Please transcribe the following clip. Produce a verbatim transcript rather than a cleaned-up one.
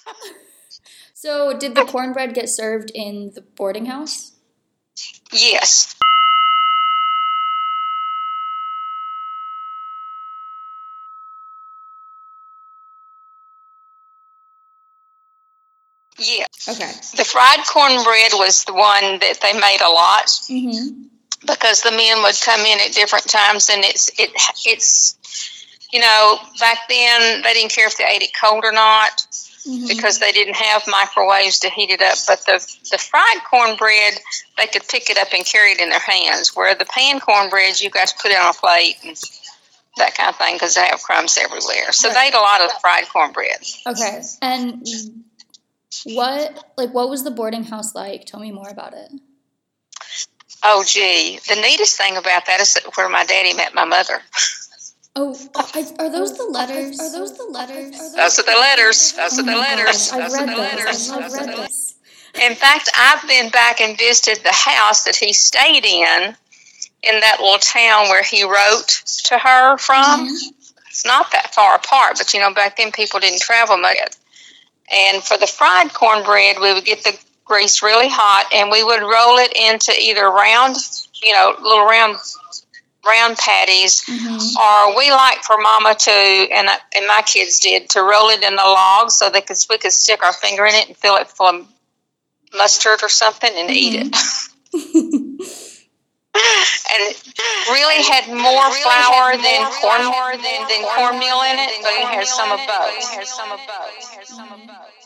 So, did the cornbread get served in the boarding house? Yes. Yes. Okay. The fried cornbread was the one that they made a lot. Mm-hmm. Because the men would come in at different times, and it's it it's you know, back then they didn't care if they ate it cold or not, mm-hmm. because they didn't have microwaves to heat it up. But the the fried cornbread, they could pick it up and carry it in their hands. Where the pan cornbread, you got to put it on a plate and that kind of thing because they have crumbs everywhere. So right. They ate a lot of fried cornbread. Okay, and what like what was the boarding house like? Tell me more about it. Oh, gee. The neatest thing about that is where my daddy met my mother. Oh, are those the letters? Are those the letters? Those are the letters. Those are the letters. I've read the those. I've read this. In fact, I've been back and visited the house that he stayed in, in that little town where he wrote to her from. Mm-hmm. It's not that far apart, but, you know, back then people didn't travel much. And for the fried cornbread, we would get the grease really hot, and we would roll it into either round, you know, little round round patties, mm-hmm. or we like for Mama to, and, and my kids did, to roll it in the log so they could, we could stick our finger in it and fill it full of mustard or something and mm-hmm. eat it. And it really had more really flour had than more corn, more than, than cornmeal in it, but it has some of both. It has some of both. It has some of both.